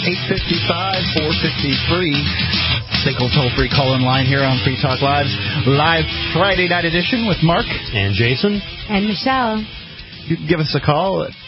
855-453. SACL toll-free call-in line here on Free Talk Live's live Friday night edition with Mark. And Jason. And Michelle. You can give us a call at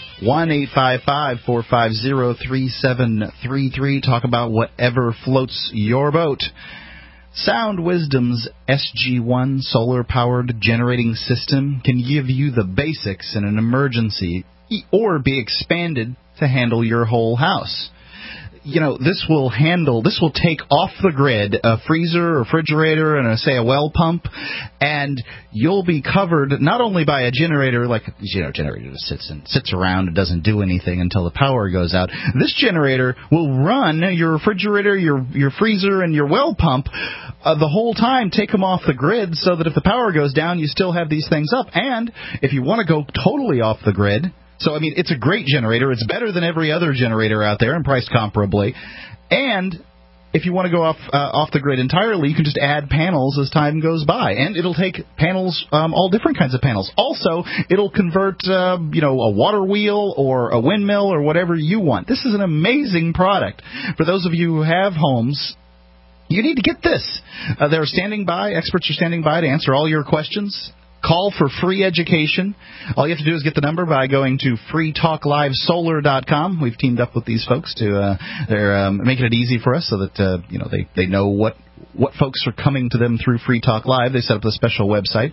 1-855-450-3733. Talk about whatever floats your boat. Sound Wisdom's SG1 solar-powered generating system can give you the basics in an emergency or be expanded to handle your whole house. You know, this will take off the grid a freezer, a refrigerator, and a well pump, and you'll be covered not only by a generator, like, generator just sits around and doesn't do anything until the power goes out. This generator will run your refrigerator, your freezer, and your well pump the whole time. Take them off the grid so that if the power goes down, you still have these things up. And if you want to go totally off the grid, so, I mean, it's a great generator. It's better than every other generator out there and priced comparably. And if you want to go off the grid entirely, you can just add panels as time goes by. And it'll take panels, all different kinds of panels. Also, it'll convert, a water wheel or a windmill or whatever you want. This is an amazing product. For those of you who have homes, you need to get this. They're standing by. Experts are standing by to answer all your questions. Call for free education. All you have to do is get the number by going to freetalklivesolar.com. We've teamed up with these folks they're making it easy for us so that they know what folks are coming to them through Free Talk Live. They set up a special website,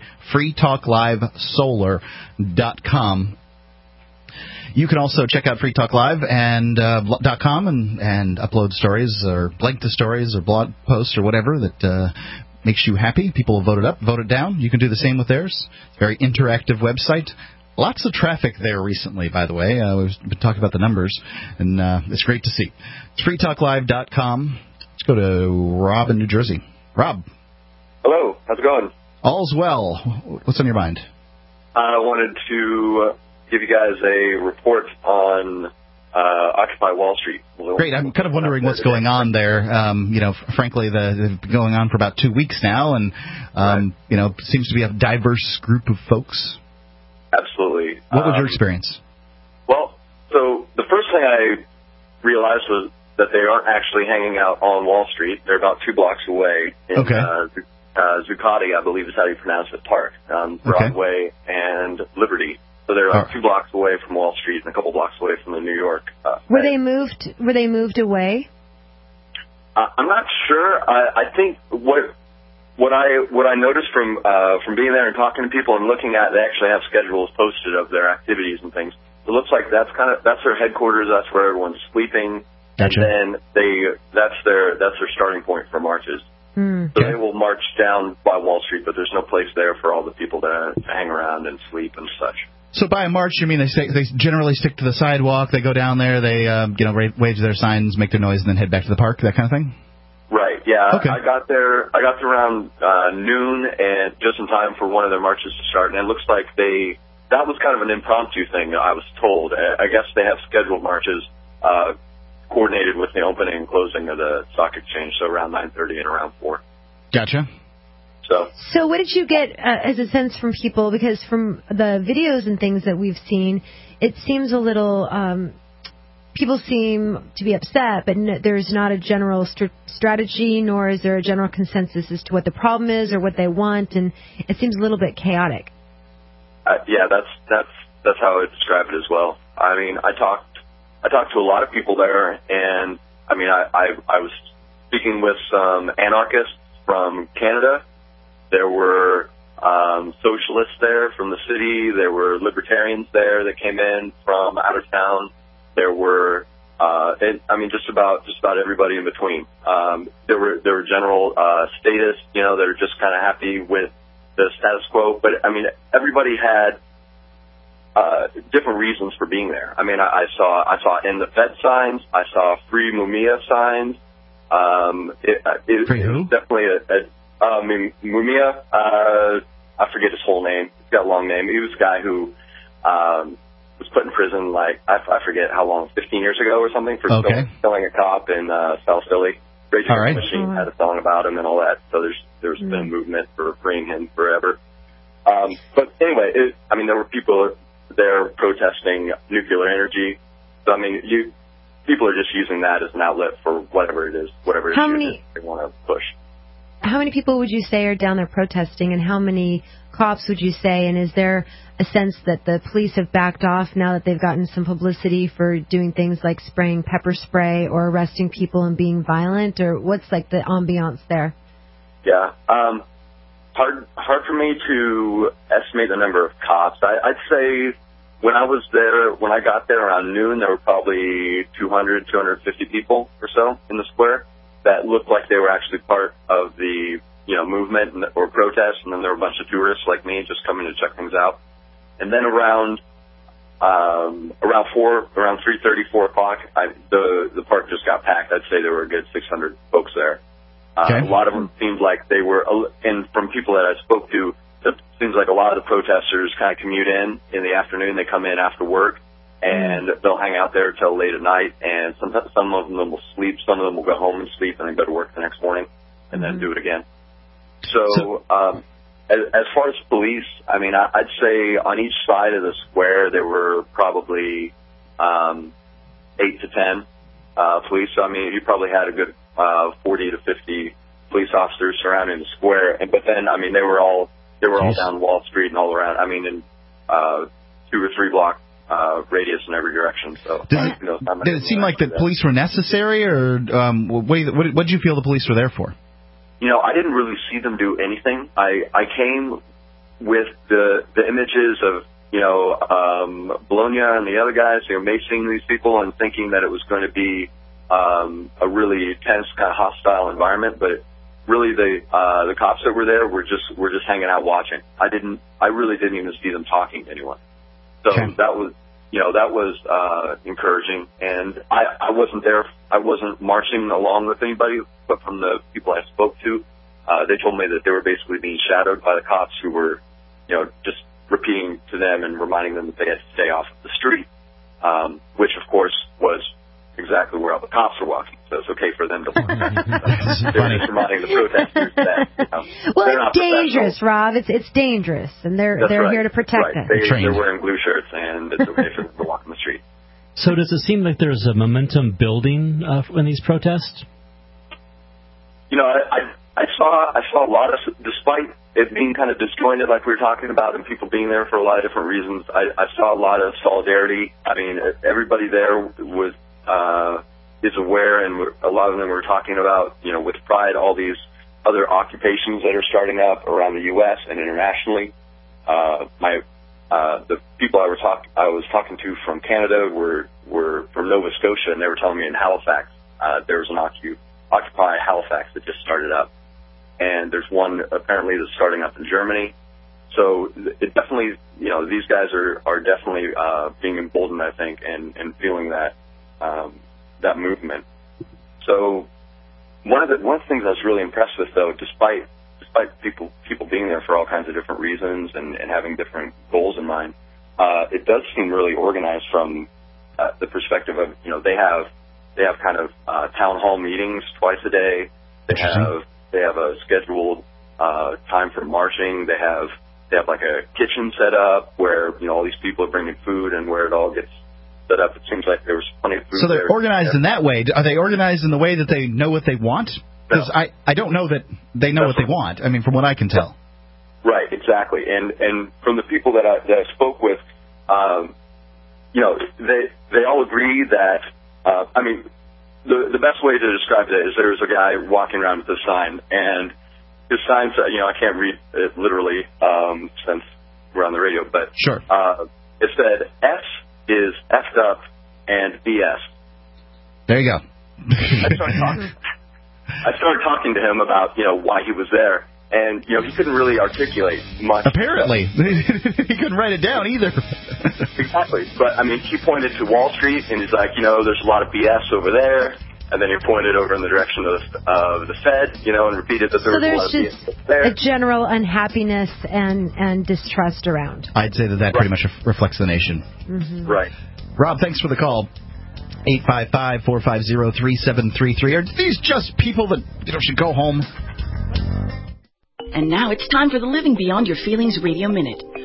freetalklivesolar.com. You can also check out freetalklive.com and upload stories or link to stories or blog posts or whatever that makes you happy. People vote it up, vote it down. You can do the same with theirs. It's a very interactive website. Lots of traffic there recently, by the way. We've been talking about the numbers, and it's great to see. It's freetalklive.com. Let's go to Rob in New Jersey. Rob. Hello. How's it going? All's well. What's on your mind? I wanted to give you guys a report on Occupy Wall Street. Great. I'm kind of wondering what's going on there. Frankly, they've been going on for about 2 weeks now, and, seems to be a diverse group of folks. Absolutely. What was your experience? Well, so the first thing I realized was that they aren't actually hanging out on Wall Street. They're about 2 blocks away in Zuccotti, I believe is how you pronounce it, Park, Broadway and Liberty. So they're 2 blocks away from Wall Street and a couple blocks away from the New York. Were they moved away? I'm not sure. I think what I noticed from being there and talking to people and looking at, they actually have schedules posted of their activities and things. It looks like that's their headquarters. That's where everyone's sleeping. Gotcha. And then that's their starting point for marches. So they will march down by Wall Street, but there's no place there for all the people to hang around and sleep and such. So by a march, you mean they generally stick to the sidewalk, they go down there, they wave their signs, make their noise, and then head back to the park, that kind of thing? Right, yeah. Okay. I got there around noon and just in time for one of their marches to start, and it looks like that was kind of an impromptu thing, I was told. I guess they have scheduled marches coordinated with the opening and closing of the stock exchange, so around 9:30 and around 4. Gotcha. So what did you get as a sense from people? Because from the videos and things that we've seen, it seems a little, people seem to be upset, but there's not a general strategy, nor is there a general consensus as to what the problem is or what they want, and it seems a little bit chaotic. Yeah, that's how I would describe it as well. I mean, I talked to a lot of people there, and I mean, I was speaking with some anarchists from Canada. There were socialists there from the city. There were libertarians there that came in from out of town. There were, just about everybody in between. There were general statists, that are just kind of happy with the status quo. But I mean, everybody had different reasons for being there. I mean, I saw in the Fed signs. I saw free Mumia signs. It was definitely Mumia, I forget his whole name. He's got a long name. He was a guy who was put in prison, I forget how long, 15 years ago or something, for killing a cop in South Philly. Rage Against the Machine had a song about him and all that, so there's been a movement for freeing him forever. But anyway, there were people there protesting nuclear energy. So, I mean, people are just using that as an outlet for whatever it is they want to push. How many people would you say are down there protesting, and how many cops would you say? And is there a sense that the police have backed off now that they've gotten some publicity for doing things like spraying pepper spray or arresting people and being violent? Or what's like the ambiance there? Yeah. Hard for me to estimate the number of cops. I'd say when I got there around noon, there were probably 200, 250 people or so in the square that looked like they were actually part of the, movement or protest. And then there were a bunch of tourists like me just coming to check things out. And then around 3:30, 4 o'clock, the park just got packed. I'd say there were a good 600 folks there. Okay. A lot of them seemed like they were, and from people that I spoke to, it seems like a lot of the protesters kind of commute in the afternoon. They come in after work, and they'll hang out there till late at night. And sometimes some of them will sleep, some of them will go home and sleep, and then go to work the next morning, and then do it again. So as far as police, I mean, I'd say on each side of the square there were probably 8 to 10 police. So I mean, you probably had a good 40 to 50 police officers surrounding the square. But then, I mean, they were all down Wall Street and all around. I mean, in 2 or 3 block radius in every direction. So did it seem like the police were necessary, or what did you feel the police were there for? I didn't really see them do anything. I came with the images of Bologna and the other guys, macing these people and thinking that it was going to be a really tense, kind of hostile environment. But really, the cops that were there were just hanging out watching. I really didn't even see them talking to anyone. So that was encouraging. And I wasn't there. I wasn't marching along with anybody, but from the people I spoke to, they told me that they were basically being shadowed by the cops who were, just repeating to them and reminding them that they had to stay off of the street, which of course was exactly where all the cops were walking. So it's okay for them to walk. They're just reminding the protesters that. Well, it's dangerous, Rob. It's dangerous, and they're right. here to protect us. They're wearing blue shirts, and it's okay for them to walk on the street. So does it seem like there's a momentum building in these protests? I saw a lot of, despite it being kind of disjointed like we were talking about and people being there for a lot of different reasons, I saw a lot of solidarity. I mean, everybody there is aware, and a lot of them were talking about, with pride, all these other occupations that are starting up around the U.S. and internationally. The people I was talking to from Canada were from Nova Scotia, and they were telling me in Halifax there was an Occupy Halifax that just started up, and there's one apparently that's starting up in Germany. So it definitely, these guys are definitely being emboldened, I think, and feeling that movement. So one of the things I was really impressed with, though, despite people being there for all kinds of different reasons and having different goals in mind, it does seem really organized from the perspective of, they have kind of town hall meetings twice a day. They have a scheduled time for marching. They have like a kitchen set up where all these people are bringing food, and where it all gets set up. It seems like there was plenty of food. So they're organized in that way. Are they organized in the way that they know what they want? Because I don't know that they know what they want. I mean, from what I can tell. Right, exactly. And from the people that I spoke with, they all agree that. I mean, the best way to describe it is there's a guy walking around with a sign, and his sign said, I can't read it literally since we're on the radio, but sure. It said S is F'd up and BS. There you go. I started talking to him about, why he was there. And, he couldn't really articulate much. Apparently. He couldn't write it down either. Exactly. But, I mean, he pointed to Wall Street, and he's like, there's a lot of BS over there. And then he pointed over in the direction of the Fed, and repeated that there was a lot of BS there. A general unhappiness and distrust around. I'd say that pretty much reflects the nation. Mm-hmm. Right. Rob, thanks for the call. 855-450-3733. Are these just people that should go home? And now it's time for the Living Beyond Your Feelings Radio Minute.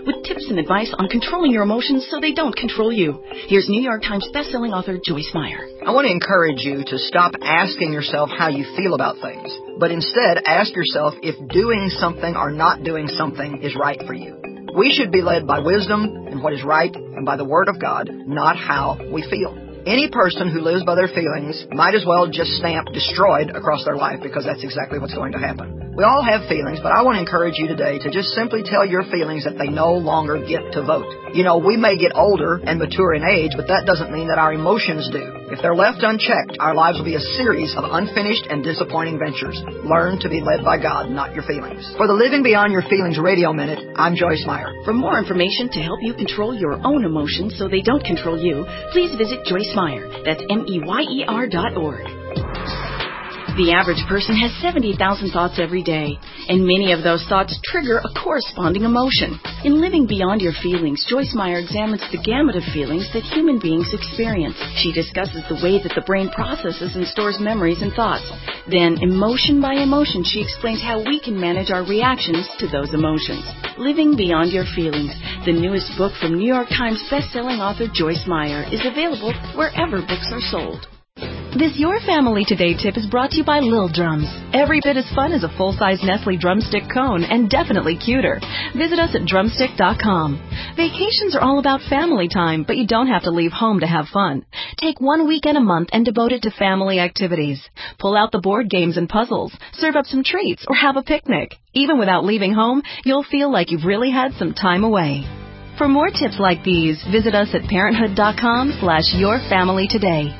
with tips and advice on controlling your emotions so they don't control you. Here's New York Times bestselling author Joyce Meyer. I want to encourage you to stop asking yourself how you feel about things, but instead ask yourself if doing something or not doing something is right for you. We should be led by wisdom and what is right and by the Word of God, not how we feel. Any person who lives by their feelings might as well just stamp destroyed across their life, because that's exactly what's going to happen. We all have feelings, but I want to encourage you today to just simply tell your feelings that they no longer get to vote. You know, we may get older and mature in age, but that doesn't mean that our emotions do. If they're left unchecked, our lives will be a series of unfinished and disappointing ventures. Learn to be led by God, not your feelings. For the Living Beyond Your Feelings Radio Minute, I'm Joyce Meyer. For more information to help you control your own emotions so they don't control you, please visit Joyce Meyer. That's MEYER.org. The average person has 70,000 thoughts every day, and many of those thoughts trigger a corresponding emotion. In Living Beyond Your Feelings, Joyce Meyer examines the gamut of feelings that human beings experience. She discusses the way that the brain processes and stores memories and thoughts. Then, emotion by emotion, she explains how we can manage our reactions to those emotions. Living Beyond Your Feelings, the newest book from New York Times bestselling author Joyce Meyer, is available wherever books are sold. This Your Family Today tip is brought to you by Lil Drums. Every bit as fun as a full-size Nestle drumstick cone, and definitely cuter. Visit us at drumstick.com. Vacations are all about family time, but you don't have to leave home to have fun. Take 1 weekend a month and devote it to family activities. Pull out the board games and puzzles, serve up some treats, or have a picnic. Even without leaving home, you'll feel like you've really had some time away. For more tips like these, visit us at parenthood.com/yourfamilytoday.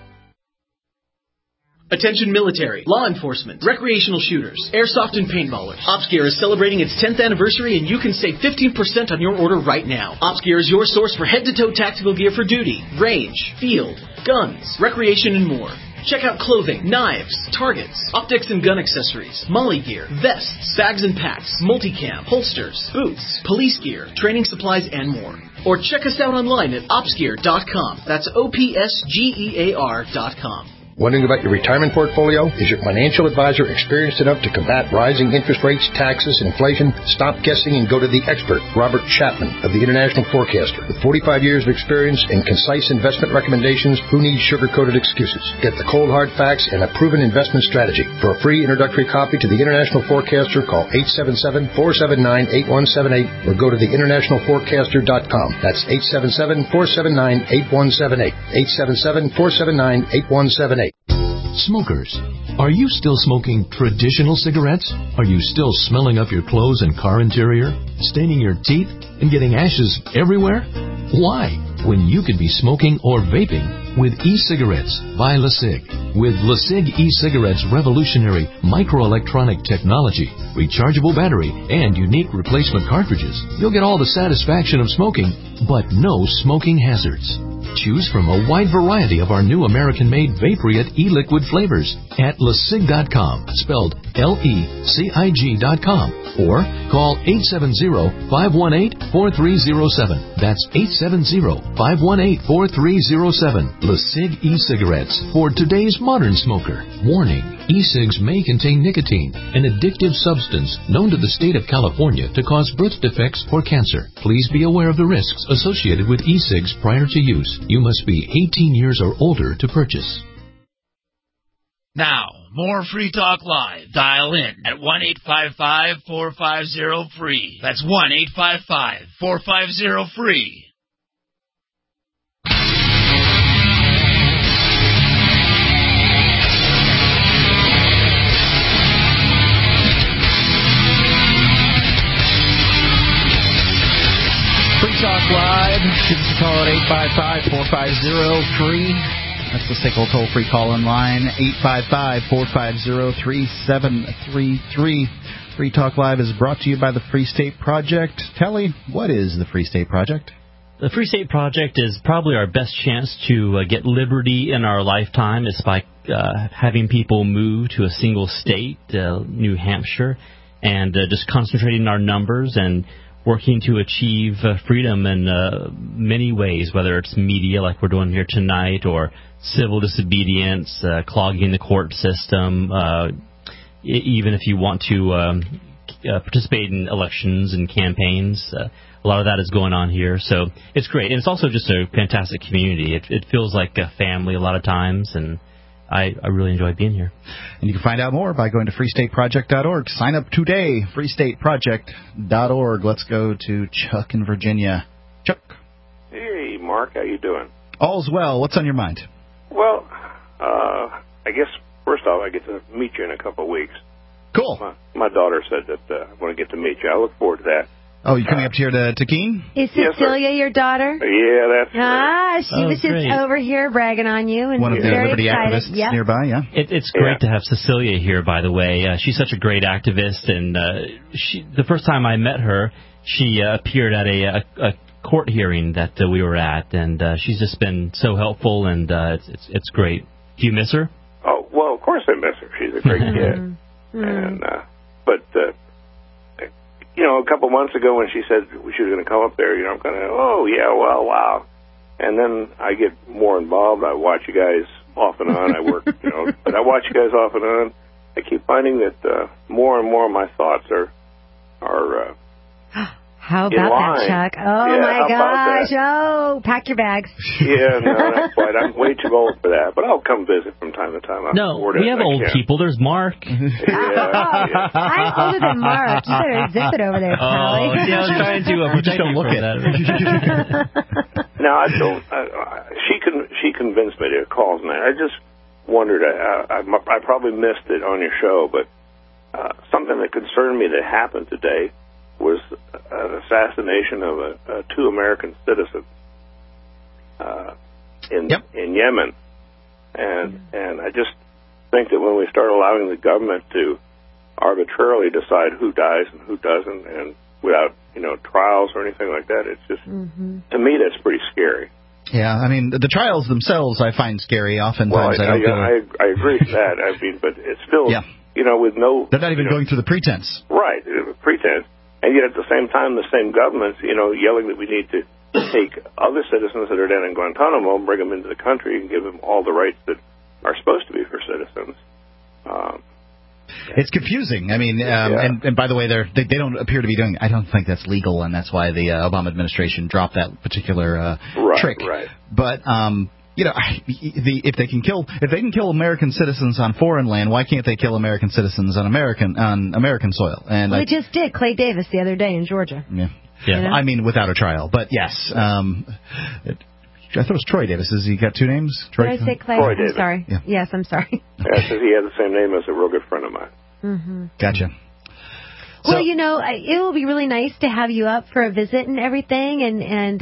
Attention military, law enforcement, recreational shooters, airsoft and paintballers. OpsGear is celebrating its 10th anniversary, and you can save 15% on your order right now. OpsGear is your source for head-to-toe tactical gear for duty, range, field, guns, recreation, and more. Check out clothing, knives, targets, optics and gun accessories, molly gear, vests, bags and packs, multicam, holsters, boots, police gear, training supplies, and more. Or check us out online at opsgear.com. That's OPSGEAR.com. Wondering about your retirement portfolio? Is your financial advisor experienced enough to combat rising interest rates, taxes, and inflation? Stop guessing and go to the expert, Robert Chapman of the International Forecaster. With 45 years of experience and concise investment recommendations, who needs sugar-coated excuses? Get the cold hard facts and a proven investment strategy. For a free introductory copy to the International Forecaster, call 877-479-8178 or go to theinternationalforecaster.com. That's 877-479-8178. 877-479-8178. Smokers, are you still smoking traditional cigarettes? Are you still smelling up your clothes and car interior, staining your teeth, and getting ashes everywhere? Why, when you could be smoking or vaping with e-cigarettes by LeSig? With LeSig e-cigarettes' revolutionary microelectronic technology, rechargeable battery, and unique replacement cartridges, you'll get all the satisfaction of smoking, but no smoking hazards. Choose from a wide variety of our new American-made Vaporite e-liquid flavors at LeSig.com, spelled LECIG.com, or call 870-518-4307. That's 870-518-4307. LeSig e-cigarettes for today's modern smoker. Warning, e-cigs may contain nicotine, an addictive substance known to the state of California to cause birth defects or cancer. Please be aware of the risks associated with e-cigs prior to use. You must be 18 years or older to purchase. Now, more Free Talk Live. Dial in at 1-855-450-FREE. That's 1-855-450-FREE. Free Talk Live. Give us a call at 855-450-FREE. That's the SICKLE toll-free call-in line, 855-450-3733. Free Talk Live is brought to you by the Free State Project. Telly, what is the Free State Project? The Free State Project is probably our best chance to get liberty in our lifetime. It's by having people move to a single state, New Hampshire, and just concentrating our numbers and working to achieve freedom in many ways, whether it's media like we're doing here tonight, or civil disobedience, clogging the court system, even if you want to participate in elections and campaigns. a lot of that is going on here. So it's great. And it's also just a fantastic community. It feels like a family a lot of times, and I really enjoy being here. And you can find out more by going to freestateproject.org. Sign up today, freestateproject.org. Let's go to Chuck in Virginia. Chuck. Hey, Mark, how you doing? All's well. What's on your mind? Well, I guess, first off, I get to meet you in a couple of weeks. Cool. My daughter said that I want to get to meet you. I look forward to that. Oh, you coming up here to Keene? Is Cecilia your daughter? Yeah, that's she was just great. over here bragging on you. And one of the very Liberty excited. activists nearby, yeah. It's great to have Cecilia here, by the way. She's such a great activist, and the first time I met her, she appeared at a court hearing that we were at, and she's just been so helpful, and it's great. Do you miss her? Oh, well, of course I miss her. She's a great kid. And but you know, a couple months ago when she said she was going to come up there, you know, I'm kind of, oh yeah, well, wow. And then I get more involved. I watch you guys off and on. I work, you know, but I watch you guys off and on. I keep finding that more and more of my thoughts are how about that, Chuck? Oh, yeah, my gosh. Oh, pack your bags. Yeah, no, that's right. I'm way too old for that, but I'll come visit from time to time. We have old people. There's Mark. I'm older than Mark. You better zip it over there, Pally. Oh, see, I was trying to just don't look at it. No, I don't. She convinced me to call tonight. I just wondered. I probably missed it on your show, but something that concerned me that happened today was an assassination of two American citizens in Yemen, and I just think that when we start allowing the government to arbitrarily decide who dies and who doesn't, and without trials or anything like that, it's just to me that's pretty scary. Yeah, I mean the trials themselves I find scary. Oftentimes well, I don't. I agree with that. I mean, but it's still with no. They're not even going through the pretense. Right, pretense. And yet at the same time, the same government's, yelling that we need to take other citizens that are down in Guantanamo, bring them into the country, and give them all the rights that are supposed to be for citizens. It's confusing. I mean, and by the way, they don't appear to be doing. I don't think that's legal, and that's why the Obama administration dropped that particular trick. Right. But if they can kill American citizens on foreign land, why can't they kill American citizens on American soil? And they just did. Clay Davis the other day in Georgia. Yeah. I mean, without a trial, but yes. I thought it was Troy Davis. Has he got two names? Did I say Clay? Troy I'm Davis. sorry. Yeah. Yes, I'm sorry. Yeah, because he has the same name as a real good friend of mine. Mm-hmm. Gotcha. Well, it will be really nice to have you up for a visit and everything, and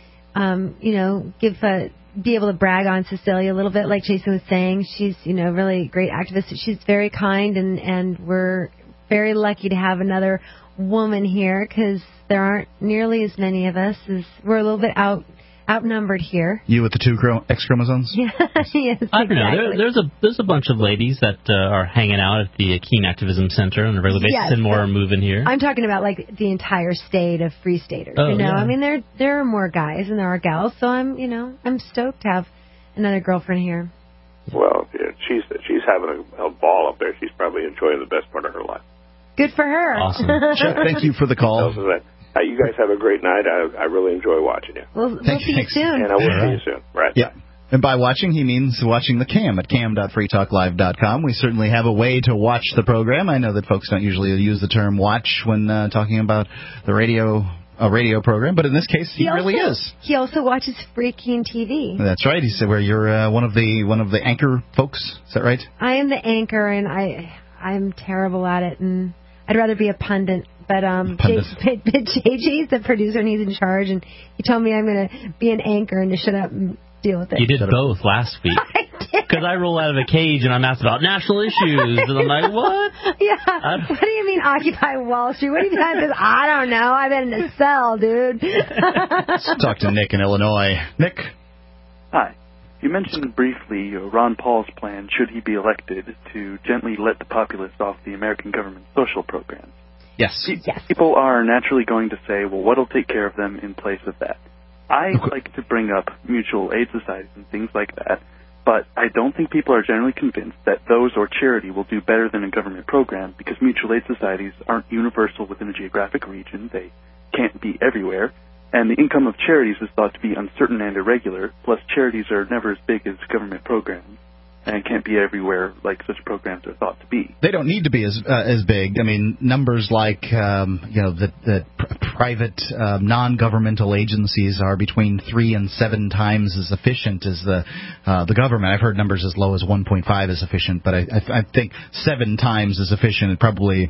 be able to brag on Cecilia a little bit, like Jason was saying. She's, really a great activist. She's very kind, and we're very lucky to have another woman here because there aren't nearly as many of us. We're a little bit outnumbered here. You with the two X chromosomes? Yes, I don't know. There's a bunch of ladies that are hanging out at the Keene Activism Center on a regular basis, and more are moving here. I'm talking about like the entire state of Free Staters. Oh, yeah. I mean, there are more guys than there are gals, so I'm stoked to have another girlfriend here. Well, yeah, she's having a ball up there. She's probably enjoying the best part of her life. Good for her. Awesome. Chuck, thank you for the call. You guys have a great night. I really enjoy watching you. We'll see you soon. And I will see you soon. Right. Yeah. And by watching, he means watching the cam at cam.freetalklive.com. We certainly have a way to watch the program. I know that folks don't usually use the term watch when talking about the radio program, but in this case, he really is. He also watches Free Keene TV. That's right. He said where you're one of the anchor folks. Is that right? I am the anchor, and I'm terrible at it, and I'd rather be a pundit. But JG's the producer, and he's in charge, and he told me I'm going to be an anchor and to shut up and deal with it. You did both last week. I did. Because I roll out of a cage and I'm asked about national issues, and I'm like, what? Yeah. What do you mean Occupy Wall Street? What do you mean? I don't know. I've been in a cell, dude. Let's talk to Nick in Illinois. Nick? Hi. You mentioned briefly Ron Paul's plan, should he be elected, to gently let the populace off the American government's social programs. Yes. People are naturally going to say, well, what'll take care of them in place of that? I like to bring up mutual aid societies and things like that, but I don't think people are generally convinced that those or charity will do better than a government program because mutual aid societies aren't universal within a geographic region. They can't be everywhere. And the income of charities is thought to be uncertain and irregular, plus charities are never as big as government programs and can't be everywhere like such programs are thought to be. They don't need to be as big. I mean, numbers like that private non-governmental agencies are between 3 and 7 times as efficient as the government. I've heard numbers as low as 1.5 as efficient, but I think 7 times as efficient probably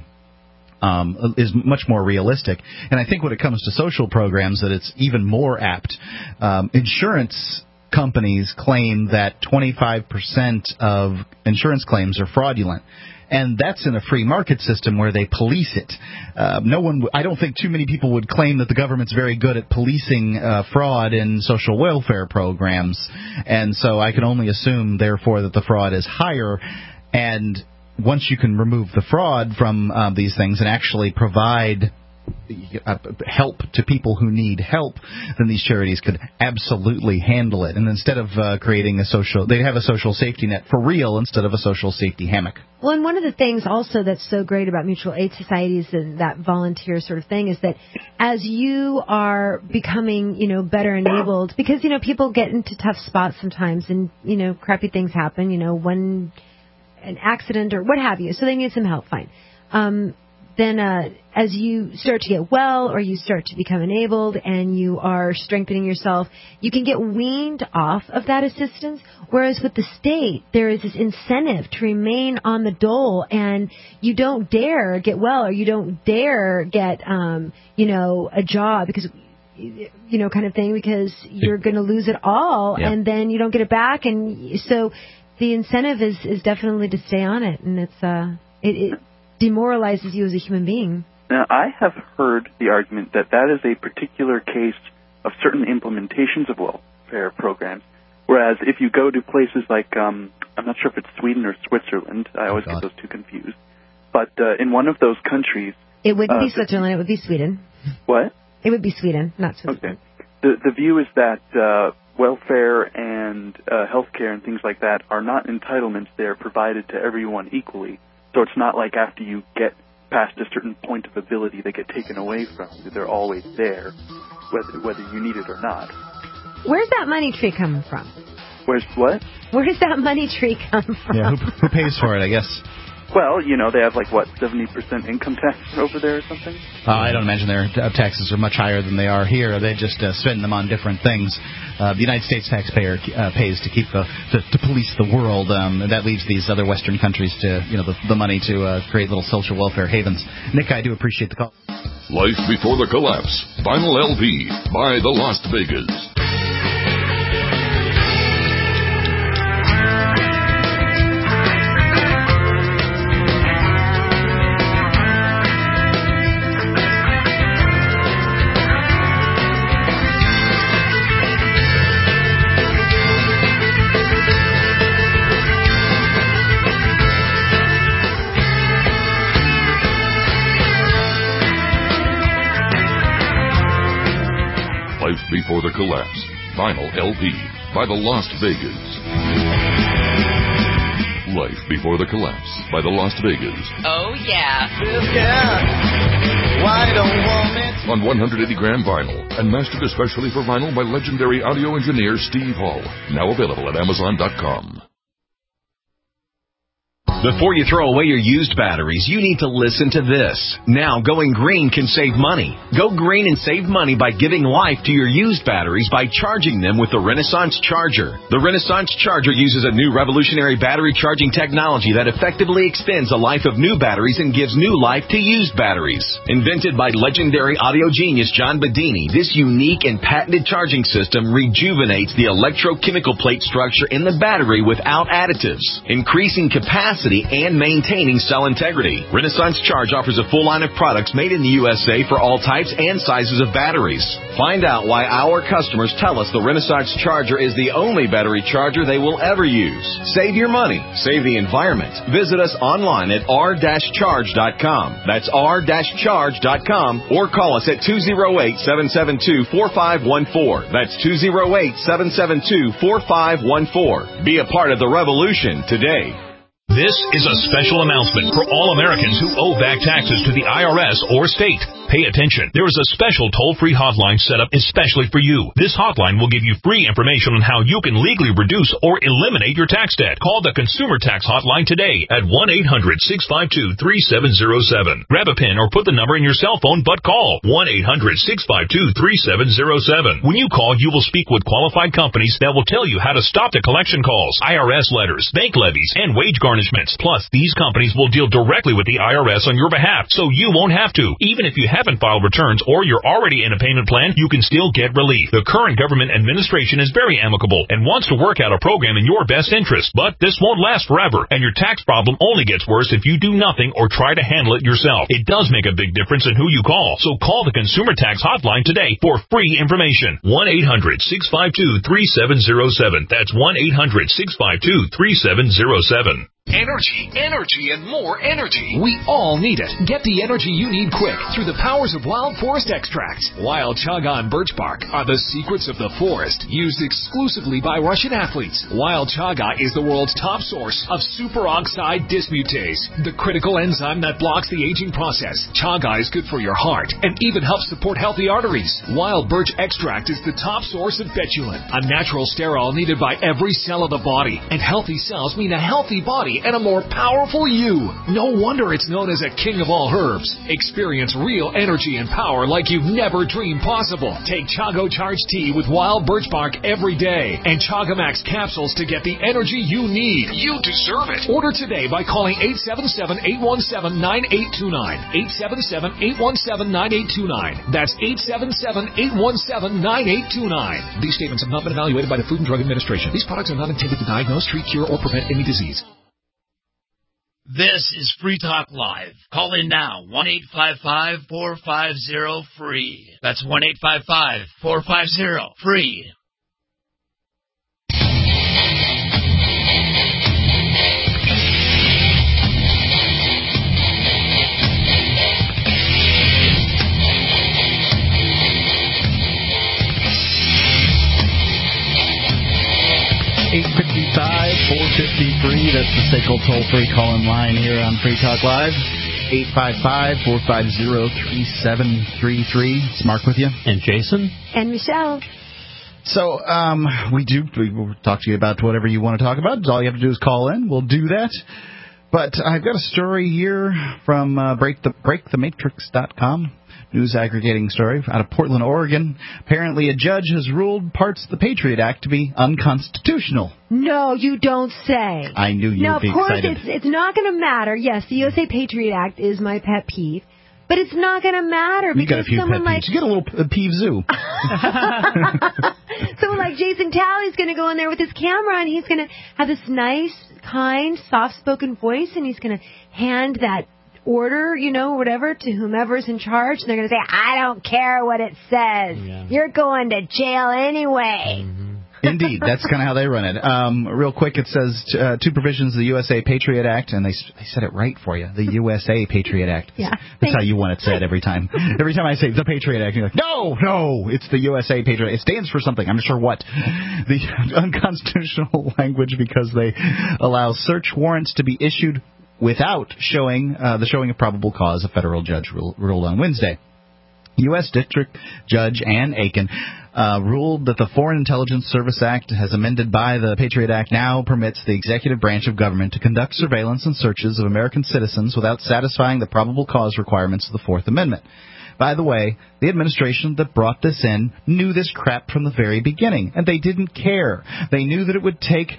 is much more realistic. And I think when it comes to social programs, that it's even more apt. Insurance companies claim that 25% of insurance claims are fraudulent. And that's in a free market system where they police it. I don't think too many people would claim that the government's very good at policing fraud in social welfare programs. And so I can only assume, therefore, that the fraud is higher. And once you can remove the fraud from these things and actually provide help to people who need help, then these charities could absolutely handle it. And instead of creating they'd have a social safety net for real instead of a social safety hammock. Well, and one of the things also that's so great about mutual aid societies and that volunteer sort of thing is that as you are becoming, better enabled, because, people get into tough spots sometimes and, crappy things happen, an accident or what have you, so they need some help, fine. Then as you start to get well or you start to become enabled and you are strengthening yourself, you can get weaned off of that assistance, whereas with the state, there is this incentive to remain on the dole, and you don't dare get well or you don't dare get, a job because kind of thing, because you're going to lose it all, yeah. And then you don't get it back, and so the incentive is definitely to stay on it, and it demoralizes you as a human being. Now, I have heard the argument that is a particular case of certain implementations of welfare programs, whereas if you go to places like, I'm not sure if it's Sweden or Switzerland, I always get those two confused, but in one of those countries... It wouldn't be Switzerland, it would be Sweden. What? It would be Sweden, not Switzerland. Okay. The view is that welfare and healthcare and things like that are not entitlements. They're provided to everyone equally. So it's not like after you get past a certain point of ability, they get taken away from you. They're always there, whether you need it or not. Where's that money tree coming from? Where's what? Where does that money tree come from? Yeah, who pays for it, I guess? Well, they have 70% income tax over there or something? I don't imagine their taxes are much higher than they are here. They just spend them on different things. The United States taxpayer pays to keep to police the world. That leaves these other Western countries to the money to create little social welfare havens. Nick, I do appreciate the call. Life Before the Collapse, Vinyl LP by the Las Vegas. Before the Collapse, Vinyl LP by the Las Vegas. Life Before the Collapse by the Las Vegas. Oh, yeah. Why don't on 180-gram vinyl and mastered especially for vinyl by legendary audio engineer Steve Hall. Now available at Amazon.com. Before you throw away your used batteries, you need to listen to this. Now, going green can save money. Go green and save money by giving life to your used batteries by charging them with the Renaissance Charger. The Renaissance Charger uses a new revolutionary battery charging technology that effectively extends the life of new batteries and gives new life to used batteries. Invented by legendary audio genius John Bedini, this unique and patented charging system rejuvenates the electrochemical plate structure in the battery without additives, increasing capacity and maintaining cell integrity. Renaissance Charge offers a full line of products made in the USA for all types and sizes of batteries. Find out why our customers tell us the Renaissance Charger is the only battery charger they will ever use. Save your money. Save the environment. Visit us online at r-charge.com. That's r-charge.com, or call us at 208-772-4514. That's 208-772-4514. Be a part of the revolution today. This is a special announcement for all Americans who owe back taxes to the IRS or state. Pay attention. There is a special toll-free hotline set up especially for you. This hotline will give you free information on how you can legally reduce or eliminate your tax debt. Call the Consumer Tax Hotline today at 1-800-652-3707. Grab a pen or put the number in your cell phone, but call 1-800-652-3707. When you call, you will speak with qualified companies that will tell you how to stop the collection calls, IRS letters, bank levies, and wage garnishments. Plus, these companies will deal directly with the IRS on your behalf, so you won't have to. Even if you haven't filed returns or you're already in a payment plan, you can still get relief. The current government administration is very amicable and wants to work out a program in your best interest, but this won't last forever, and your tax problem only gets worse if you do nothing or try to handle it yourself. It does make a big difference in who you call, so call the Consumer Tax Hotline today for free information. 1-800-652-3707. That's 1-800-652-3707. Energy, and more energy. We all need it. Get the energy you need quick through the powers of Wild Forest Extracts. Wild Chaga and birch bark are the secrets of the forest, used exclusively by Russian athletes. Wild Chaga is the world's top source of superoxide dismutase, the critical enzyme that blocks the aging process. Chaga is good for your heart and even helps support healthy arteries. Wild birch extract is the top source of betulin, a natural sterol needed by every cell of the body. And healthy cells mean a healthy body and a more powerful you. No wonder it's known as a king of all herbs. Experience real energy and power like you've never dreamed possible. Take Chago Charge Tea with wild birch bark every day and Chaga Max capsules to get the energy you need. You deserve it. Order today by calling 877-817-9829. 877-817-9829. That's 877-817-9829. These statements have not been evaluated by the Food and Drug Administration. These products are not intended to diagnose, treat, cure, or prevent any disease. This is Free Talk Live. Call in now, 1-855-450-FREE. That's 1-855-450-FREE. $855-450-FREE. That's the SACL toll-free call-in line here on Free Talk Live. 855-450-3733. It's Mark with you. And Jason. And Michelle. So, we'll talk to you about whatever you want to talk about. All you have to do is call in. We'll do that. But I've got a story here from BreakTheMatrix.com. News aggregating story out of Portland, Oregon. Apparently a judge has ruled parts of the Patriot Act to be unconstitutional. No, you don't say. I knew you would be excited. Now, of course, it's not going to matter. Yes, the USA Patriot Act is my pet peeve. But it's not going to matter because you got a few someone pet peeves. You get a little peeve zoo. Someone like Jason Talley's going to go in there with his camera and he's going to have this nice, kind, soft-spoken voice and he's going to hand that order, whatever, to whomever's in charge. And they're going to say, I don't care what it says. Yeah. You're going to jail anyway. Mm-hmm. Indeed. That's kind of how they run it. Real quick, it says two provisions of the USA Patriot Act, and they said it right for you, the USA Patriot Act. Yeah. That's how you want it said every time. Every time I say the Patriot Act, you're like, no, it's the USA Patriot Act. It stands for something. I'm not sure what. The unconstitutional language because they allow search warrants to be issued without showing of probable cause, a federal judge ruled on Wednesday. U.S. District Judge Ann Aiken ruled that the Foreign Intelligence Service Act, as amended by the Patriot Act, now permits the executive branch of government to conduct surveillance and searches of American citizens without satisfying the probable cause requirements of the Fourth Amendment. By the way, the administration that brought this in knew this crap from the very beginning, and they didn't care. They knew that it would take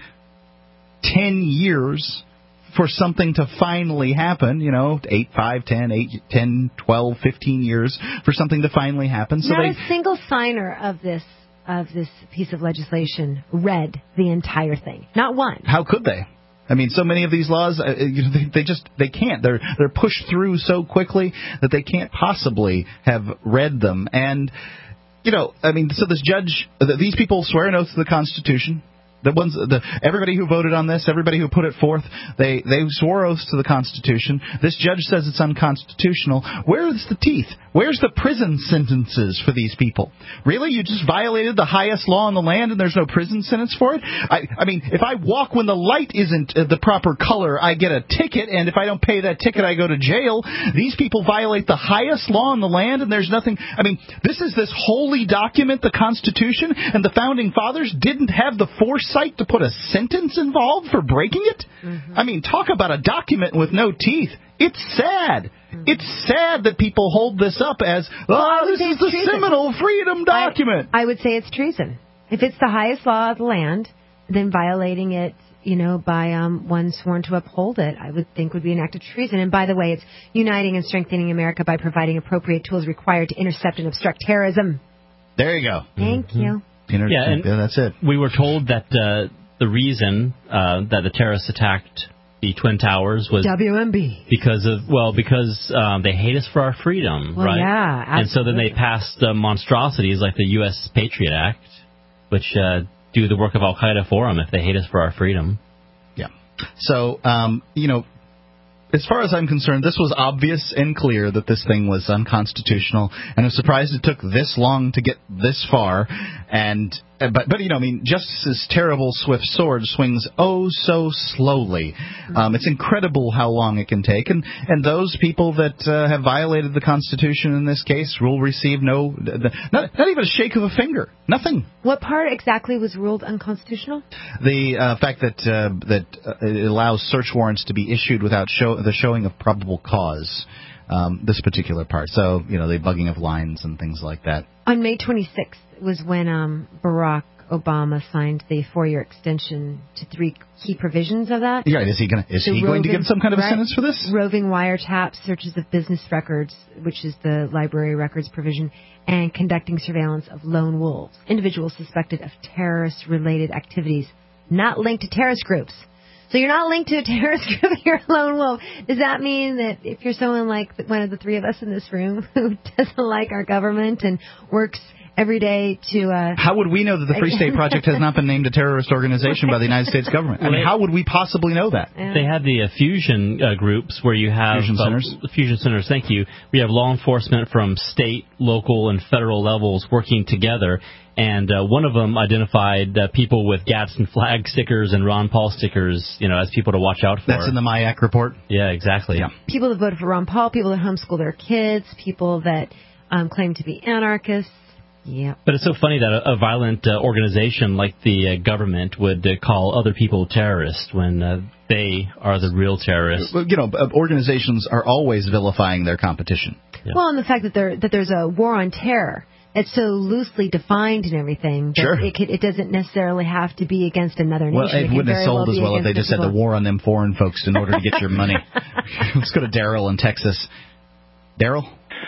10 years for something to finally happen, 8, 5, 10, 12, 15 years for something to finally happen. So Not a single signer of this piece of legislation read the entire thing. Not one. How could they? I mean, so many of these laws, they can't. They're pushed through so quickly that they can't possibly have read them. And, so this judge, these people swear an oath to the Constitution. Everybody who voted on this, everybody who put it forth, they swore oaths to the Constitution. This judge says it's unconstitutional. Where's the teeth? Where's the prison sentences for these people? Really? You just violated the highest law in the land and there's no prison sentence for it? I mean, if I walk when the light isn't the proper color, I get a ticket, and if I don't pay that ticket, I go to jail. These people violate the highest law in the land, and there's nothing. I mean, this holy document, the Constitution, and the Founding Fathers didn't have the foresight to put a sentence involved for breaking it? Mm-hmm. I mean, talk about a document with no teeth. It's sad. Mm-hmm. It's sad that people hold this up as, this is the treason. Seminal freedom document. I would say it's treason. If it's the highest law of the land, then violating it, by one sworn to uphold it, I would think would be an act of treason. And by the way, it's uniting and strengthening America by providing appropriate tools required to intercept and obstruct terrorism. There you go. Thank you. And that's it. We were told that the reason that the terrorists attacked the Twin Towers was WMB. Because they hate us for our freedom, well, right? Yeah, absolutely. And so then they passed monstrosities like the U.S. Patriot Act, which do the work of Al-Qaeda for them if they hate us for our freedom. Yeah. So, as far as I'm concerned, this was obvious and clear that this thing was unconstitutional, and I'm surprised it took this long to get this far. And but justice's terrible swift sword swings so slowly. It's incredible how long it can take, and those people that have violated the Constitution in this case will receive not even a shake of a finger, nothing. What part exactly was ruled unconstitutional? The fact that it allows search warrants to be issued without the showing of probable cause. This particular part. So, the bugging of lines and things like that. On May 26th was when Barack Obama signed the 4-year extension to 3 key provisions of that. Yeah, is he going to get some kind of a sentence for this? Roving wiretap, searches of business records, which is the library records provision, and conducting surveillance of lone wolves, individuals suspected of terrorist-related activities not linked to terrorist groups. So you're not linked to a terrorist group, you're a lone wolf. Does that mean that if you're someone like one of the 3 of us in this room who doesn't like our government and works every day to... how would we know that the Free State Project has not been named a terrorist organization by the United States government? I mean, how would we possibly know that? Yeah. They have the fusion groups where you have... Fusion centers. Fusion centers, thank you. We have law enforcement from state, local, and federal levels working together. And one of them identified people with Gadsden flag stickers and Ron Paul stickers, as people to watch out for. That's in the MIAC report? Yeah, exactly. Yeah. People that voted for Ron Paul, people that homeschool their kids, people that claim to be anarchists. Yeah. But it's so funny that a violent organization like the government would call other people terrorists when they are the real terrorists. Organizations are always vilifying their competition. Yeah. Well, and the fact that there's a war on terror. It's so loosely defined and everything that sure. it doesn't necessarily have to be against another nation. Well, it wouldn't have sold as well if they just said the war on them foreign folks in order to get your money. Let's go to Daryl in Texas. Daryl?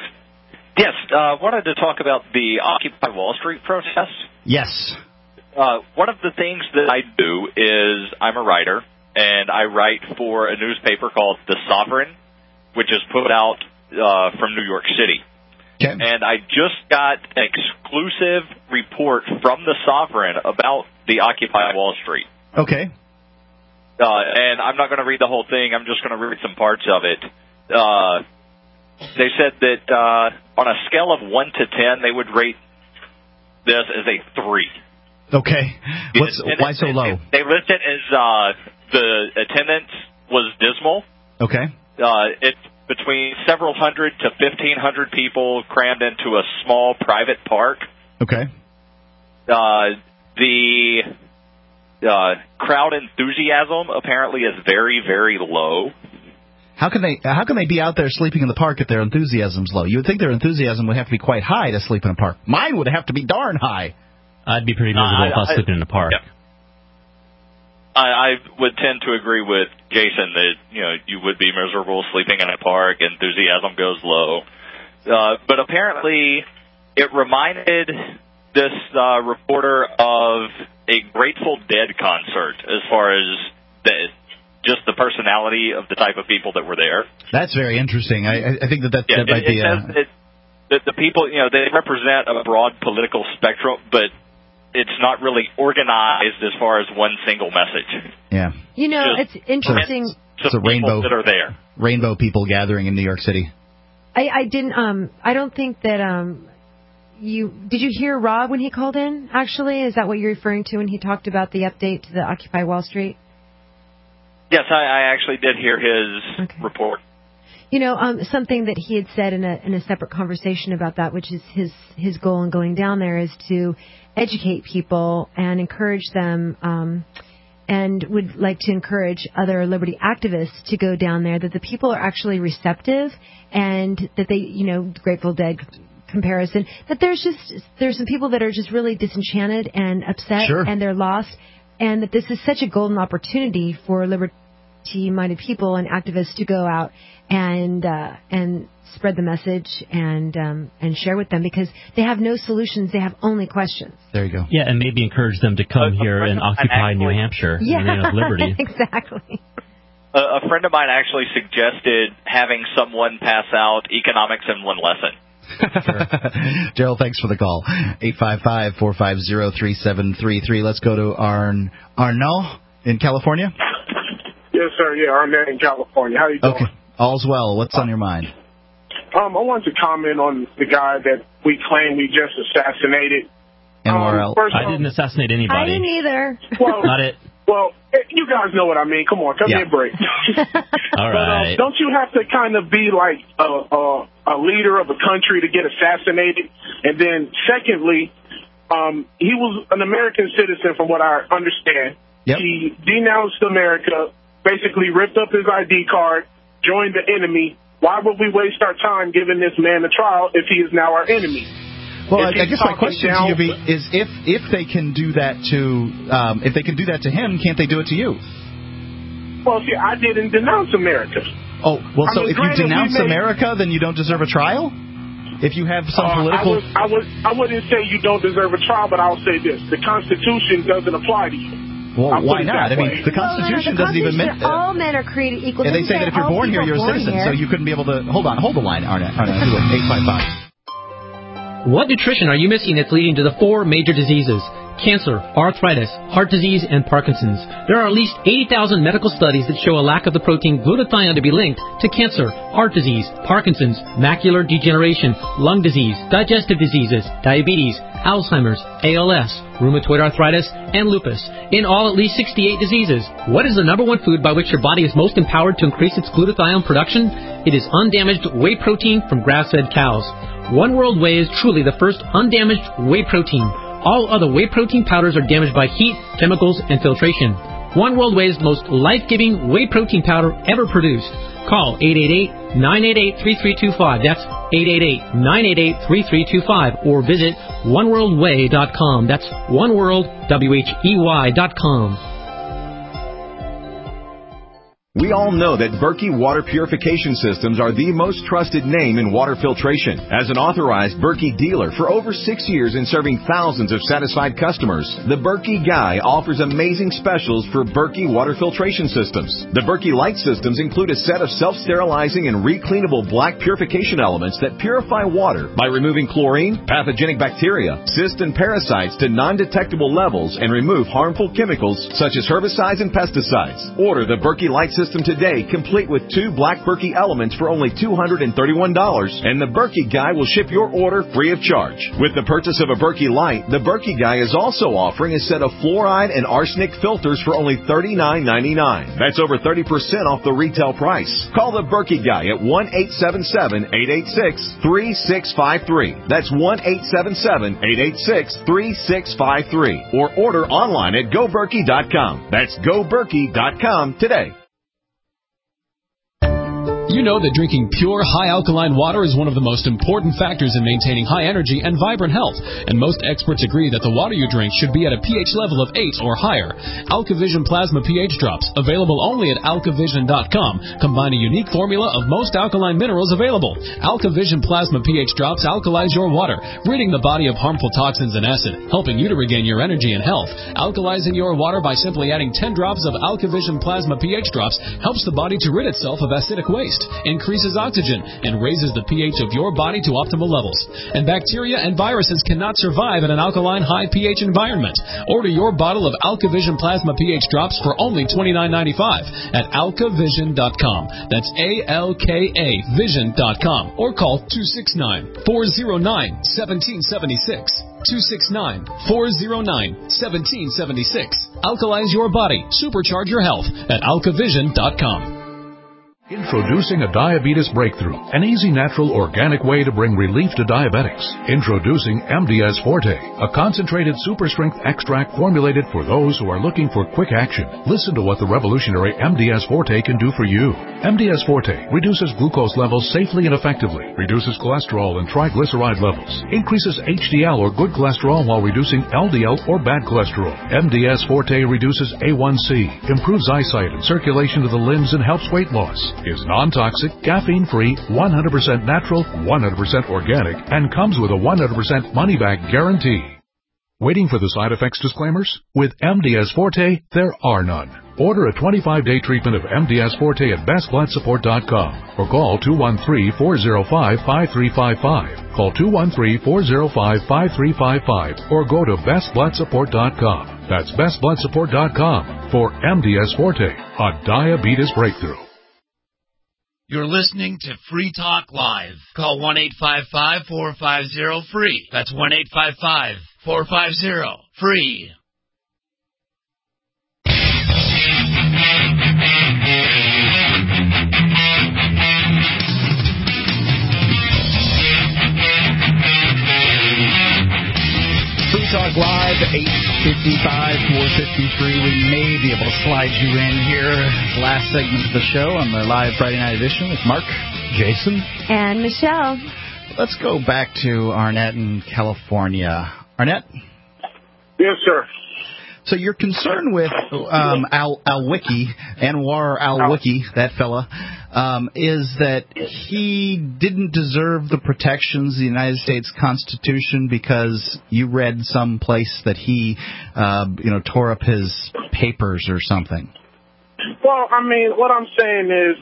Yes, wanted to talk about the Occupy Wall Street protests. Yes. One of the things that I do is I'm a writer, and I write for a newspaper called The Sovereign, which is put out from New York City. Okay. And I just got an exclusive report from The Sovereign about the Occupy Wall Street. Okay. And I'm not going to read the whole thing. I'm just going to read some parts of it. They said that on a scale of 1 to 10, they would rate this as a 3. Okay. Why so low? They list it as the attendance was dismal. Okay. It's between several hundred to 1,500 people crammed into a small private park. Okay. The crowd enthusiasm apparently is very, very low. How can they be out there sleeping in the park if their enthusiasm's low? You would think their enthusiasm would have to be quite high to sleep in a park. Mine would have to be darn high. I'd be pretty miserable if I was sleeping in a park. Yeah. I would tend to agree with Jason that you would be miserable sleeping in a park. Enthusiasm goes low, but apparently it reminded this reporter of a Grateful Dead concert as far as just the personality of the type of people that were there. That's very interesting. I think that might be that the people they represent a broad political spectrum, but it's not really organized as far as one single message. Yeah. You know, it's interesting. It's a rainbow that are there. Rainbow people gathering in New York City. I don't think that did you hear Rob when he called in, actually? Is that what you're referring to when he talked about the update to the Occupy Wall Street? Yes, I actually did hear his report. You know, something that he had said in a separate conversation about that, which is his goal in going down there, is to educate people and encourage them, and would like to encourage other liberty activists to go down there, that the people are actually receptive, and that they, you know, Grateful Dead comparison, that there's some people that are just really disenchanted and upset, and they're lost, and that this is such a golden opportunity for liberty-minded people and activists to go out and spread the message and share with them, because they have no solutions, they have only questions. There you go. Yeah, and maybe encourage them to come here and occupy New Hampshire in the name of liberty. Exactly. A friend of mine actually suggested having someone pass out economics in one lesson. Gerald, thanks for the call. 855-450-3733. Let's go to Arnaud in California. Yes, sir. Yeah, Arnaud in California. How you doing? Okay. All's well. What's on your mind? I wanted to comment on the guy that we claim we just assassinated. I didn't assassinate anybody. I didn't either. Well, not it. Well, you guys know what I mean. Come on, cut me a break. All right. But, don't you have to kind of be like a leader of a country to get assassinated? And then, secondly, he was an American citizen, from what I understand. Yep. He denounced America, basically ripped up his ID card, joined the enemy. Why would we waste our time giving this man a trial if he is now our enemy? Well, I guess my question to you is if they can do that to him, can't they do it to you? Well, see, I didn't denounce America. Oh, well, so if you denounce America, then you don't deserve a trial? If you have some political... I wouldn't say you don't deserve a trial, but I'll say this. The Constitution doesn't apply to you. Well, why not? I mean, the Constitution doesn't even... all men are created equal. And they say that if you're born here, you're a citizen, so you couldn't be able to... Hold the line, Arnaud. 855. What nutrition are you missing that's leading to the 4 major diseases? Cancer, arthritis, heart disease, and Parkinson's. There are at least 80,000 medical studies that show a lack of the protein glutathione to be linked to cancer, heart disease, Parkinson's, macular degeneration, lung disease, digestive diseases, diabetes, Alzheimer's, ALS, rheumatoid arthritis, and lupus. In all, at least 68 diseases. What is the number one food by which your body is most empowered to increase its glutathione production? It is undamaged whey protein from grass-fed cows. One World Whey is truly the first undamaged whey protein. All other whey protein powders are damaged by heat, chemicals, and filtration. One World Whey is the most life-giving whey protein powder ever produced. Call 888-988-3325. That's 888-988-3325. Or visit oneworldwhey.com. That's oneworldwhey.com. We all know that Berkey Water Purification Systems are the most trusted name in water filtration. As an authorized Berkey dealer for over 6 years and serving thousands of satisfied customers, the Berkey Guy offers amazing specials for Berkey Water Filtration Systems. The Berkey Light Systems include a set of self-sterilizing and recleanable black purification elements that purify water by removing chlorine, pathogenic bacteria, cysts, and parasites to non-detectable levels and remove harmful chemicals such as herbicides and pesticides. Order the Berkey Light System today, complete with 2 black Berkey elements for only $231, and the Berkey Guy will ship your order free of charge. With the purchase of a Berkey Light, the Berkey Guy is also offering a set of fluoride and arsenic filters for only $39.99. That's over 30% off the retail price. Call the Berkey Guy at 1-877-886-3653. That's 1-877-886-3653. Or order online at GoBerkey.com. That's GoBerkey.com today. You know that drinking pure, high-alkaline water is one of the most important factors in maintaining high energy and vibrant health, and most experts agree that the water you drink should be at a pH level of 8 or higher. AlkaVision Plasma pH Drops, available only at alkavision.com, combine a unique formula of most alkaline minerals available. AlkaVision Plasma pH Drops alkalize your water, ridding the body of harmful toxins and acid, helping you to regain your energy and health. Alkalizing your water by simply adding 10 drops of AlkaVision Plasma pH Drops helps the body to rid itself of acidic waste. increases oxygen, and raises the pH of your body to optimal levels. And bacteria and viruses cannot survive in an alkaline high pH environment. Order your bottle of AlkaVision Plasma pH drops for only $29.95 at alkavision.com. That's ALKA Vision.com, or call 269-409-1776. 269-409-1776. Alkalize your body. Supercharge your health at alkavision.com. Introducing a diabetes breakthrough, an easy, natural, organic way to bring relief to diabetics. Introducing MDS Forte, a concentrated super-strength extract formulated for those who are looking for quick action. Listen to what the revolutionary MDS Forte can do for you. MDS Forte reduces glucose levels safely and effectively, reduces cholesterol and triglyceride levels, increases HDL or good cholesterol while reducing LDL or bad cholesterol. MDS Forte reduces A1C, improves eyesight and circulation to the limbs, and helps weight loss. Is non-toxic, caffeine-free, 100% natural, 100% organic, and comes with a 100% money-back guarantee. Waiting for the side effects disclaimers? With MDS Forte, there are none. Order a 25-day treatment of MDS Forte at bestbloodsupport.com or call 213-405-5355. Call 213-405-5355 or go to bestbloodsupport.com. That's bestbloodsupport.com for MDS Forte, a diabetes breakthrough. You're listening to Free Talk Live. Call 1-855-450-FREE. That's 1-855-450-FREE. Free Talk Live, 855-453. We may be able to slide you in here. Last segment of the show on the live Friday night edition with Mark, Jason, and Michelle. Let's go back to Arnett in California. Arnett? Yes, sir. So your concern with Al-Wiki, Anwar Al-Wiki, that fella, is that he didn't deserve the protections of the United States Constitution because you read some place that he, tore up his papers or something. Well, I mean, what I'm saying is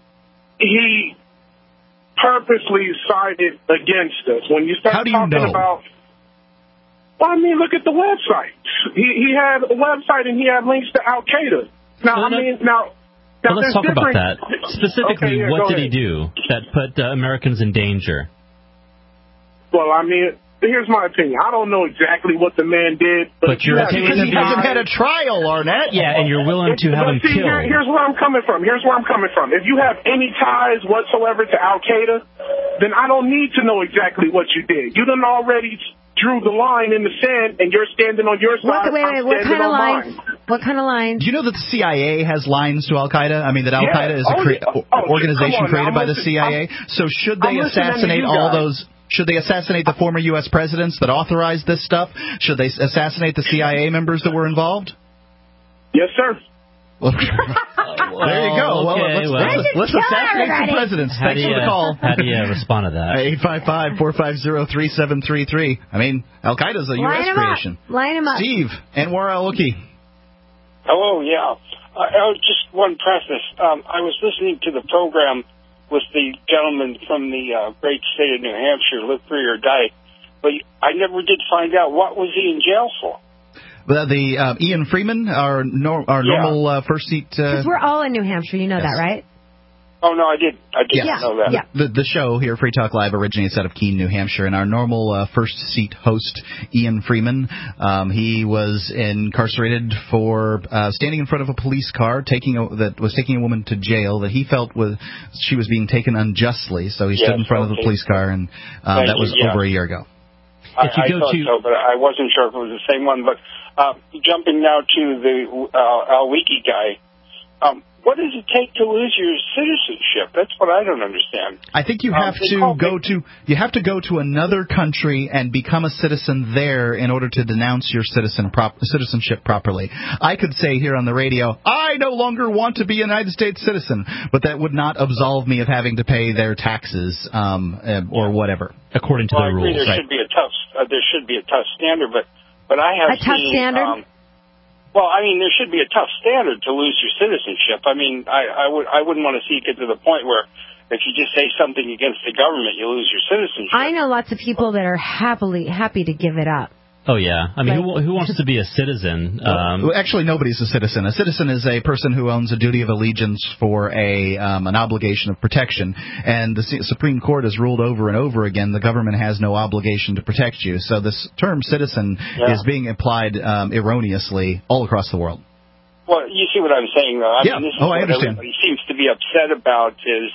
he purposely sided against us. When you start talking about... Well, I mean, look at the website. He had a website and he had links to Al-Qaeda. Now, let's talk about that. Specifically, okay, what did he do that put Americans in danger? Well, I mean, here's my opinion. I don't know exactly what the man did. But you're okay with he hasn't had a trial, Arnett. Yeah, and you're willing to have him killed. Here's where I'm coming from. If you have any ties whatsoever to Al-Qaeda, then I don't need to know exactly what you did. You done already drew the line in the sand, and you're standing on your side. Wait, what kind of lines? What kind of lines? Do you know that the CIA has lines to Al-Qaeda? I mean, that Al-Qaeda is an organization created by the CIA. So should they assassinate all those... Should they assassinate the former U.S. presidents that authorized this stuff? Should they assassinate the CIA members that were involved? Yes, sir. Well, there you go. Let's assassinate some presidents. Thanks for the call. How do you respond to that? 855-450-3733. I mean, Al-Qaeda's a U.S. creation. Line him up. Steve, Anwar Al-Wiki. Hello, yeah. Just one preface. I was listening to the program with the gentleman from the great state of New Hampshire, Live Free or Die, but I never did find out what was he in jail for. The Ian Freeman, our normal first seat. Because we're all in New Hampshire, you know that, right? Oh, no, I did not know that. Yeah. The show here, Free Talk Live, originates out of Keene, New Hampshire, and our normal first seat host, Ian Freeman, he was incarcerated for standing in front of a police car that was taking a woman to jail that he felt she was being taken unjustly, so he stood in front of the police car, and that was over a year ago. I thought so, but I wasn't sure if it was the same one. But jumping now to the Al-Wiki guy, what does it take to lose your citizenship? That's what I don't understand. I think you have to go to another country and become a citizen there in order to denounce your citizenship properly. I could say here on the radio, I no longer want to be a United States citizen, but that would not absolve me of having to pay their taxes or whatever, according to their rules. There should be a tough standard, but I have a tough standard. Well, I mean, there should be a tough standard to lose your citizenship. I mean, I wouldn't want to see it get to the point where if you just say something against the government, you lose your citizenship. I know lots of people that are happy to give it up. Oh, yeah. I mean, who wants to be a citizen? Well, actually, nobody's a citizen. A citizen is a person who owns a duty of allegiance for an obligation of protection. And the Supreme Court has ruled over and over again the government has no obligation to protect you. So this term citizen is being applied erroneously all across the world. Well, you see what I'm saying, though. I mean, this is I what understand. everybody seems to be upset about is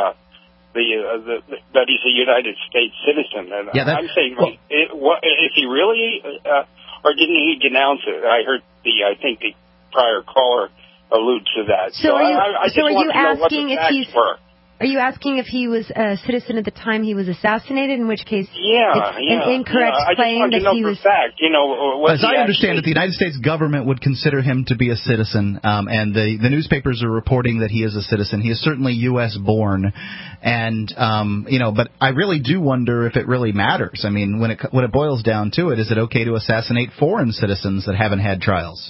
that he's a United States citizen. And I'm saying, is he really, or didn't he denounce it? I heard I think the prior caller allude to that. So I just want to know what the facts were. Are you asking if he was a citizen at the time he was assassinated, in which case it's an incorrect claim that he was... Fact. You know, as I understand it, the United States government would consider him to be a citizen, and the newspapers are reporting that he is a citizen. He is certainly U.S. born, and but I really do wonder if it really matters. I mean, when it boils down to it, is it okay to assassinate foreign citizens that haven't had trials?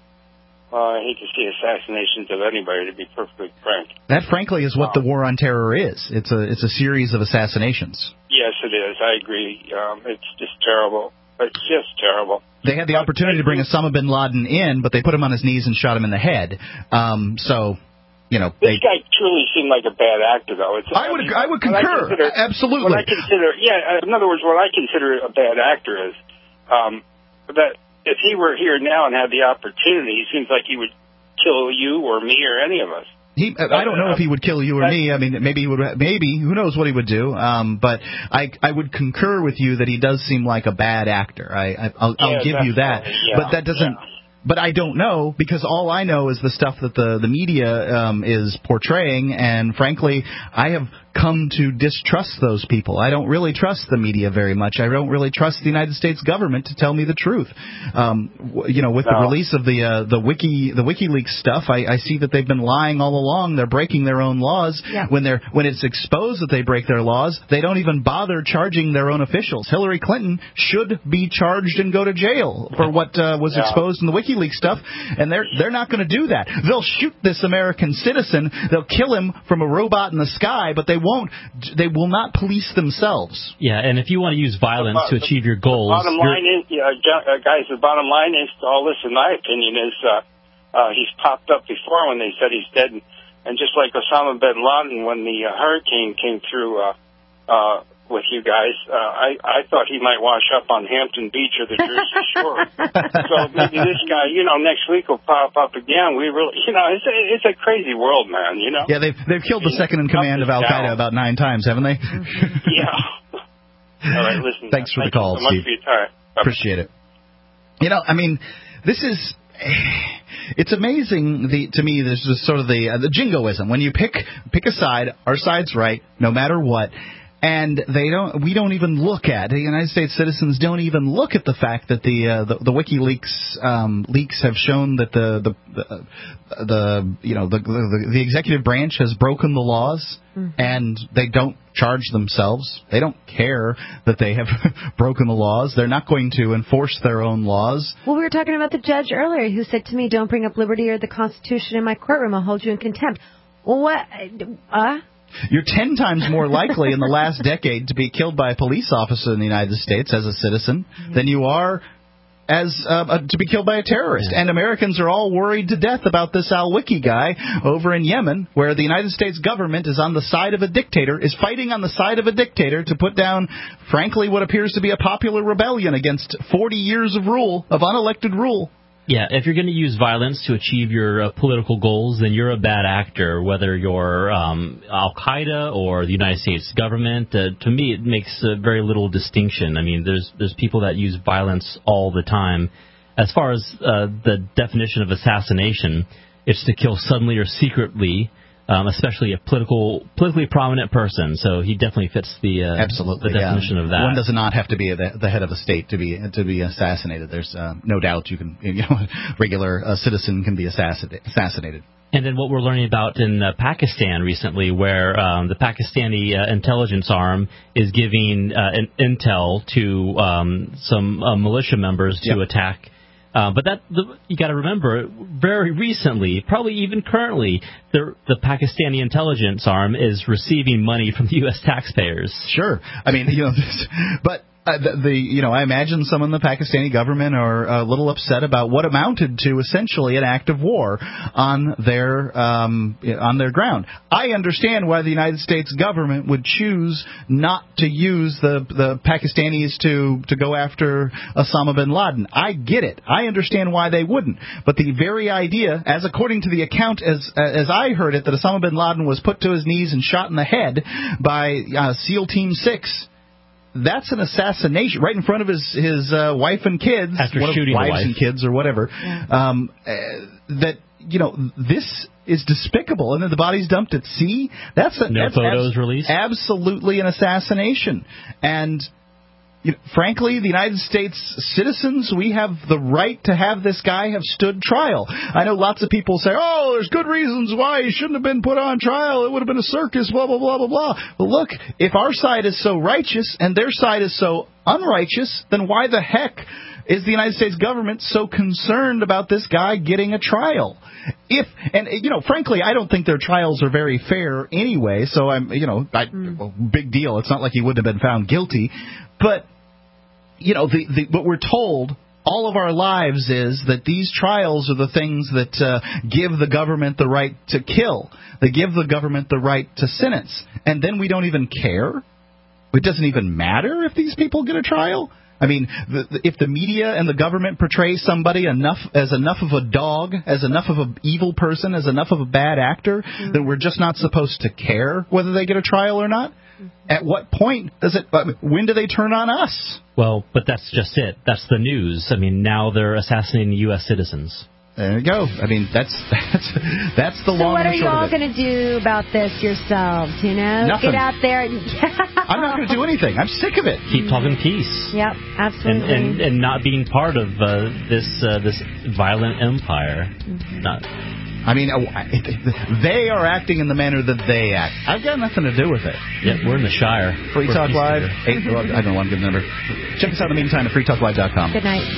I hate to see assassinations of anybody, to be perfectly frank. That, frankly, is what the war on terror is. It's a series of assassinations. Yes, it is. I agree. It's just terrible. It's just terrible. They had the opportunity to bring Osama bin Laden in, but they put him on his knees and shot him in the head. This guy truly seemed like a bad actor, though. I would concur. Absolutely. In other words, what I consider a bad actor is that if he were here now and had the opportunity, he seems like he would kill you or me or any of us. I don't know if he would kill you or me. I mean, maybe he would. Maybe, who knows what he would do. But I would concur with you that he does seem like a bad actor. I'll give you that. But that doesn't. But I don't know, because all I know is the stuff that the media is portraying, and frankly, I have come to distrust those people. I don't really trust the media very much. I don't really trust the United States government to tell me the truth. With the release of the WikiLeaks stuff, I see that they've been lying all along. They're breaking their own laws. Yeah. When it's exposed that they break their laws, they don't even bother charging their own officials. Hillary Clinton should be charged and go to jail for what was exposed in the WikiLeaks stuff, and they're not going to do that. They'll shoot this American citizen. They'll kill him from a robot in the sky, but they will not police themselves. Yeah, and if you want to use violence to achieve your goals... The bottom line is, guys, the bottom line is to all this, in my opinion, is he's popped up before when they said he's dead. And just like Osama bin Laden, when the hurricane came through with you guys, I thought he might wash up on Hampton Beach or the Jersey Shore. So maybe this guy, next week will pop up again. We really, it's a crazy world, man, Yeah, they've killed the second in command of Al-Qaeda about 9 times, haven't they? Yeah. All right, listen. Thanks for the call, so much Steve. for your time. Appreciate it. This is... It's amazing to me. There's just sort of the jingoism. When you pick a side, our side's right, no matter what. And we don't even look at, the United States citizens don't even look at the fact that the WikiLeaks leaks have shown that the executive branch has broken the laws, and they don't charge themselves. They don't care that they have broken the laws. They're not going to enforce their own laws. Well, we were talking about the judge earlier who said to me, "Don't bring up liberty or the Constitution in my courtroom. I'll hold you in contempt." Well, what? You're 10 times more likely in the last decade to be killed by a police officer in the United States as a citizen than you are as to be killed by a terrorist. And Americans are all worried to death about this al-Wiki guy over in Yemen, where the United States government is on the side of a dictator, is fighting on the side of a dictator to put down, frankly, what appears to be a popular rebellion against 40 years of rule, of unelected rule. Yeah, if you're going to use violence to achieve your political goals, then you're a bad actor, whether you're Al-Qaeda or the United States government. To me, it makes very little distinction. I mean, there's people that use violence all the time. As far as the definition of assassination, it's to kill suddenly or secretly, especially a politically prominent person. So he definitely fits the definition of that. One does not have to be the head of a state to be assassinated. There's no doubt regular citizen can be assassinated. And then what we're learning about in Pakistan recently, where the Pakistani intelligence arm is giving intel to some militia members to attack But you got to remember, very recently, probably even currently, the Pakistani intelligence arm is receiving money from the U.S. taxpayers. Sure, I mean, but. I imagine some in the Pakistani government are a little upset about what amounted to essentially an act of war on their ground. I understand why the United States government would choose not to use the Pakistanis to go after Osama bin Laden. I get it. I understand why they wouldn't. But the very idea, as according to the account as I heard it, that Osama bin Laden was put to his knees and shot in the head by SEAL Team 6. That's an assassination right in front of his wife and kids, after shooting wives the wife and kids or whatever. Yeah. This is despicable, and then the body's dumped at sea. That's photos released. Absolutely an assassination, and. Frankly, the United States citizens, we have the right to have this guy have stood trial. I know lots of people say, oh, there's good reasons why he shouldn't have been put on trial. It would have been a circus, blah, blah, blah, blah, blah. Well, look, if our side is so righteous and their side is so unrighteous, then why the heck is the United States government so concerned about this guy getting a trial? Frankly, I don't think their trials are very fair anyway, so big deal. It's not like he wouldn't have been found guilty. But, what we're told all of our lives is that these trials are the things that give the government the right to kill. They give the government the right to sentence. And then we don't even care? It doesn't even matter if these people get a trial? I mean, if the media and the government portray somebody as enough of a dog, as enough of an evil person, as enough of a bad actor, then we're just not supposed to care whether they get a trial or not? At what point when do they turn on us? Well, but that's just it. That's the news. I mean, now they're assassinating U.S. citizens. There you go. I mean, that's the long and short of it. So what are you all going to do about this yourselves, Nothing. Get out there. I'm not going to do anything. I'm sick of it. Keep talking peace. Yep, absolutely. And not being part of this violent empire. I mean, they are acting in the manner that they act. I've got nothing to do with it. Yeah, we're in the Shire. Free Talk Live. I don't want to give the number. Check us out in the meantime at freetalklive.com. Good night.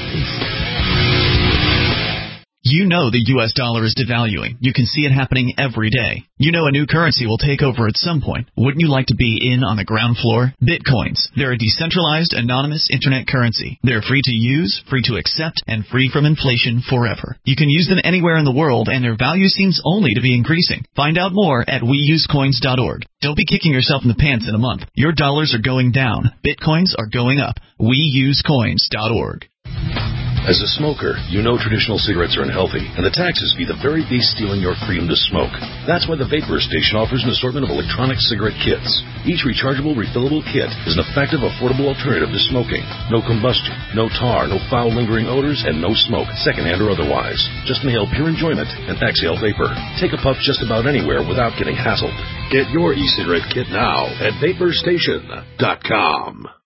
You know the U.S. dollar is devaluing. You can see it happening every day. You know a new currency will take over at some point. Wouldn't you like to be in on the ground floor? Bitcoins. They're a decentralized, anonymous internet currency. They're free to use, free to accept, and free from inflation forever. You can use them anywhere in the world, and their value seems only to be increasing. Find out more at weusecoins.org. Don't be kicking yourself in the pants in a month. Your dollars are going down. Bitcoins are going up. weusecoins.org. As a smoker, you know traditional cigarettes are unhealthy, and the taxes be the very beast stealing your freedom to smoke. That's why the Vapor Station offers an assortment of electronic cigarette kits. Each rechargeable, refillable kit is an effective, affordable alternative to smoking. No combustion, no tar, no foul lingering odors, and no smoke, secondhand or otherwise. Just inhale pure enjoyment and exhale vapor. Take a puff just about anywhere without getting hassled. Get your e-cigarette kit now at VaporStation.com.